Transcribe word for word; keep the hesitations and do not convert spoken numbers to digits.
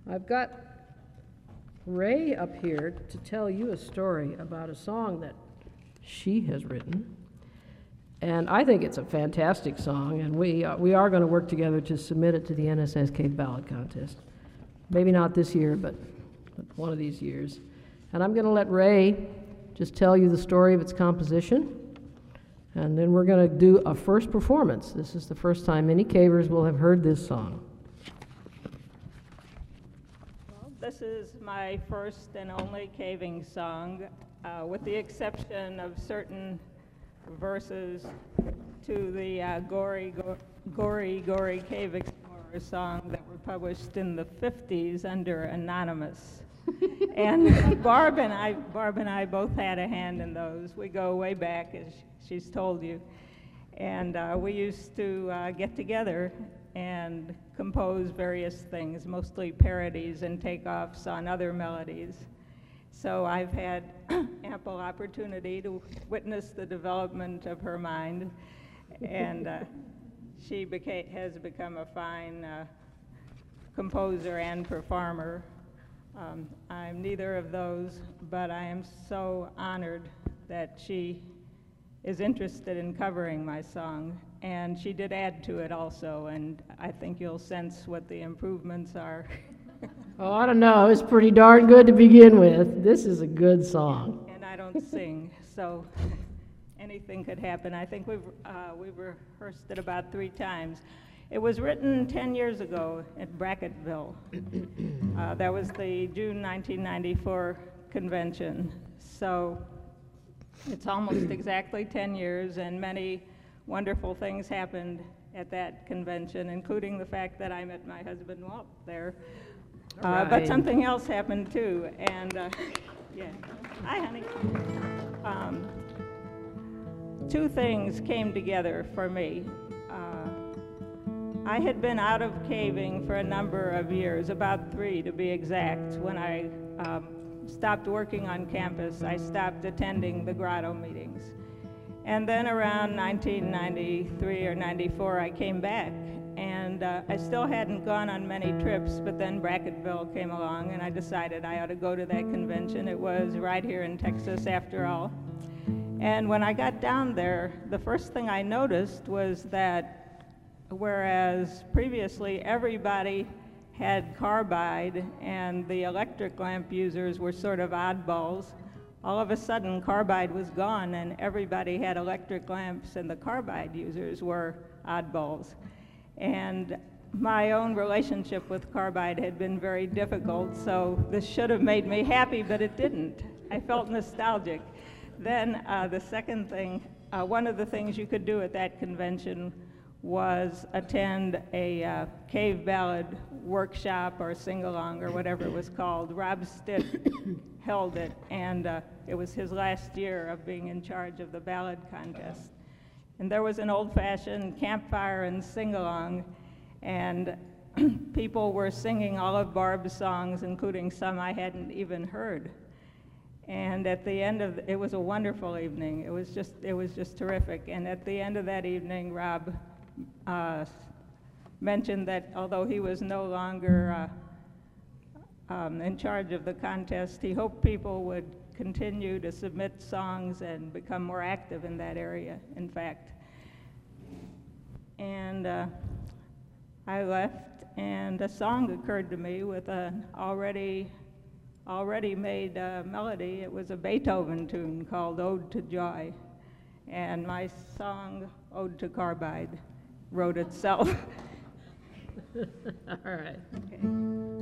I've got Ray up here to tell you a story about a song that she has written. And I think it's a fantastic song, and we, uh, we are going to work together to submit it to the N S S K Ballad Contest. Maybe not this year, but, but one of these years. And I'm going to let Ray just tell you the story of its composition, and then we're going to do a first performance. This is the first time any cavers will have heard this song. Well, this is my first and only caving song, uh, with the exception of certain verses to the uh, Gory, Go Gory, Gory Cave Explorer song that were published in the fifties under Anonymous. And Barb and I, Barb and I both had a hand in those. We go way back, as she's told you. And uh, we used to uh, get together and compose various things, mostly parodies and takeoffs on other melodies. So I've had ample opportunity to witness the development of her mind, and uh, she beca has become a fine uh, composer and performer. Um, I'm neither of those, but I am so honored that she is interested in covering my song, and she did add to it also, and I think you'll sense what the improvements are. Oh, I don't know. It's pretty darn good to begin with. This is a good song. And I don't sing, so anything could happen. I think we've, uh, we've rehearsed it about three times. It was written ten years ago at Brackettville. Uh, that was the June nineteen ninety-four convention. So it's almost exactly ten years, and many wonderful things happened at that convention, including the fact that I met my husband Walt there. Uh, right. But something else happened too, and uh, yeah. Hi, honey. Um, two things came together for me. Uh, I had been out of caving for a number of years, about three to be exact. When I um, stopped working on campus, I stopped attending the grotto meetings. And then around nineteen ninety-three or ninety-four, I came back. And uh, I still hadn't gone on many trips, but then Brackettville came along, and I decided I ought to go to that convention. It was right here in Texas, after all. And when I got down there, the first thing I noticed was that whereas previously everybody had carbide and the electric lamp users were sort of oddballs, all of a sudden carbide was gone and everybody had electric lamps and the carbide users were oddballs. And my own relationship with carbide had been very difficult, so this should have made me happy, but it didn't. I felt nostalgic. Then uh, the second thing, uh, one of the things you could do at that convention was attend a uh, cave ballad workshop or sing-along or whatever it was called. Rob Stitt held it, and uh, it was his last year of being in charge of the ballad contest. And there was an old-fashioned campfire and sing-along, and people were singing all of Barb's songs, including some I hadn't even heard. And at the end of, it was a wonderful evening. It was just, it was just terrific. And at the end of that evening, Rob uh, mentioned that although he was no longer uh, um, in charge of the contest, he hoped people would continue to submit songs and become more active in that area, in fact. And uh, I left, and a song occurred to me with an already, already made uh, melody. It was a Beethoven tune called Ode to Joy. And my song, Ode to Carbide, wrote itself. All right. Okay.